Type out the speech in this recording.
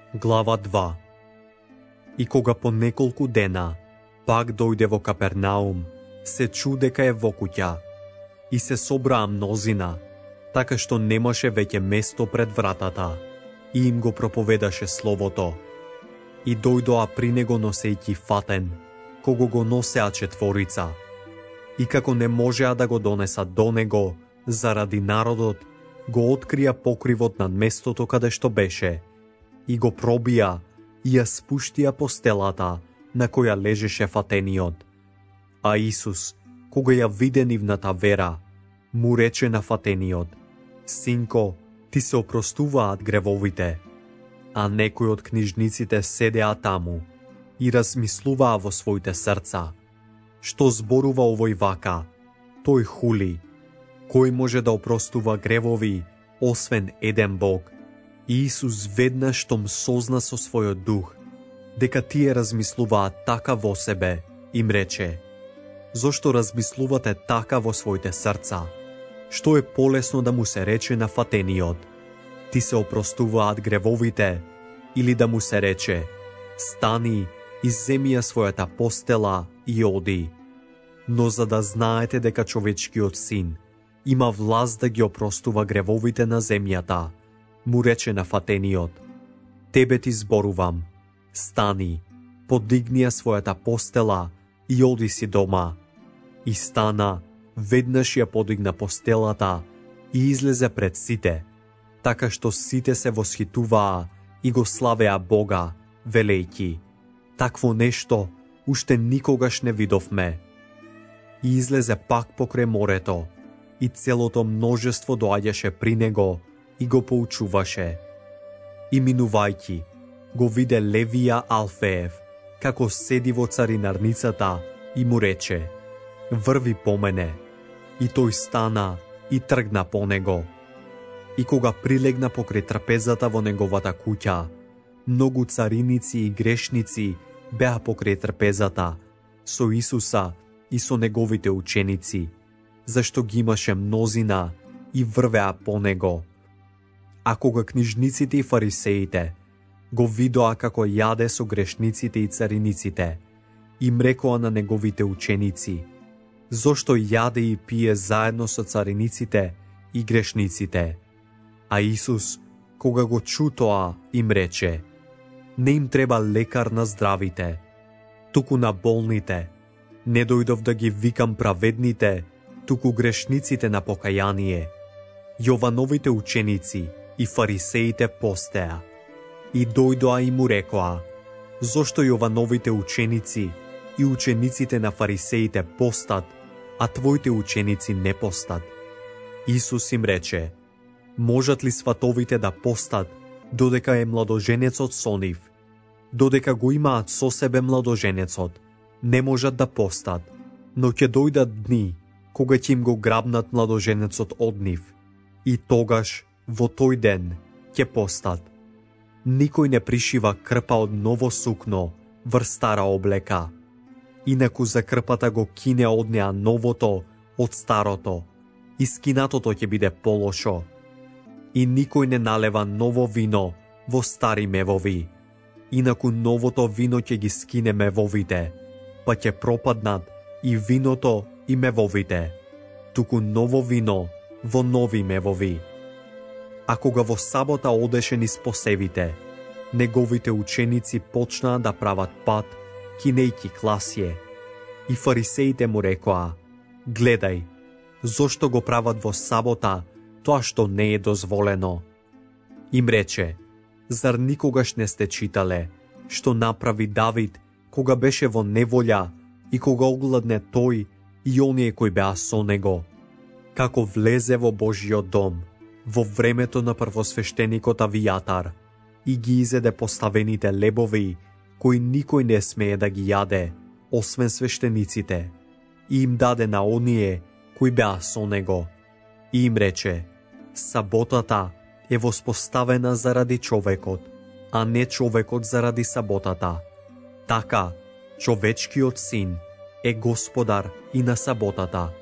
Глава 2. И кога по неколку дена пак дојде во Капернаум, се чу дека е во куќа. И се собраа мнозина, така што немаше веќе место пред вратата, и им го проповедаше словото. И дојдоа при него носејќи фатен, кого го носеа четворица. И како не можеа да го донесат до него, заради народот, го открија покривот над местото каде што беше, и го пробија и ја спуштија постелата на која лежеше фатениот. А Исус, кога ја виде нивната вера, му рече на фатениот: Синко, ти се опростуваат гревовите. А некои од книжниците седеа таму и размислуваа во своите срца: што зборува овој вака? Тој хули. Кој може да опростува гревови, освен еден Бог? И Исус веднаш штом созна со својот дух дека тие размислуваат така во себе, им рече: зошто размислувате така во своите срца? Што е полесно да му се рече на фатениот: ти се опростуваат гревовите, или да му се рече: стани и земи ја својата постела и оди? Но за да знаете дека човечкиот син има власт да ги опростува гревовите на земјата, му рече на фатениот: тебе ти зборувам, стани, подигни ја својата постела и оди си дома. И стана, веднаш ја подигна постелата и излезе пред сите, така што сите се восхитуваа и го славеа Бога, велејќи: такво нешто уште никогаш не видовме. И излезе пак покрај морето, и целото множество доаѓаше при него и го поучуваше. И минувајќи, го виде Левија Алфеев, како седи во царинарницата, и му рече: врви по мене. И тој стана и тргна по него. И кога прилегна покрај трапезата во неговата куќа, многу цариници и грешници беа покрај трапезата, со Исуса и со неговите ученици, зашто ги имаше мнозина и врвеа по него. А кога книжниците и фарисеите го видоа како јаде со грешниците и цариниците, им рекоа на неговите ученици: зошто јаде и пие заедно со цариниците и грешниците? А Исус, кога го чу тоа, им рече: не им треба лекар на здравите, туку на болните. Не дојдов да ги викам праведните, туку грешниците на покаяние. Јовановите ученици и фарисеите постеа. И дојдоа и му рекоа: зошто Јовановите ученици и учениците на фарисеите постат, а твоите ученици не постат? Исус им рече: можат ли сватовите да постат додека е младоженецот со нив? Додека го имаат со себе младоженецот, не можат да постат, но ќе дојдат дни кога ќе им го грабнат младоженецот од нив, и тогаш, во тој ден, ќе постат. Никој не пришива крпа од ново сукно врз стара облека, инаку за крпата го кине од неа новото од старото, и скинатото ќе биде полошо. И никој не налева ново вино во стари мевови, инаку новото вино ќе ги скине мевовите, па ќе пропаднат и виното и мевовите, туку ново вино во нови мевови. А кога во сабота одеше низ посевите, неговите ученици почнаа да прават пат, кинејќи класје. И фарисеите му рекоа: гледај, зошто го прават во сабота тоа што не е дозволено? Им рече: зар никогаш не сте читале што направи Давид кога беше во неволја и кога огладне тој и оние кои беа со него? Како влезе во Божјиот дом во времето на првосвештеникот Авијатар и ги изеде поставените лебови кои никој не смее да ги јаде, освен свештениците, и им даде на оние кои беа со него. И им рече: саботата е воспоставена заради човекот, а не човекот заради саботата. Така, човечкиот син е господар и на саботата.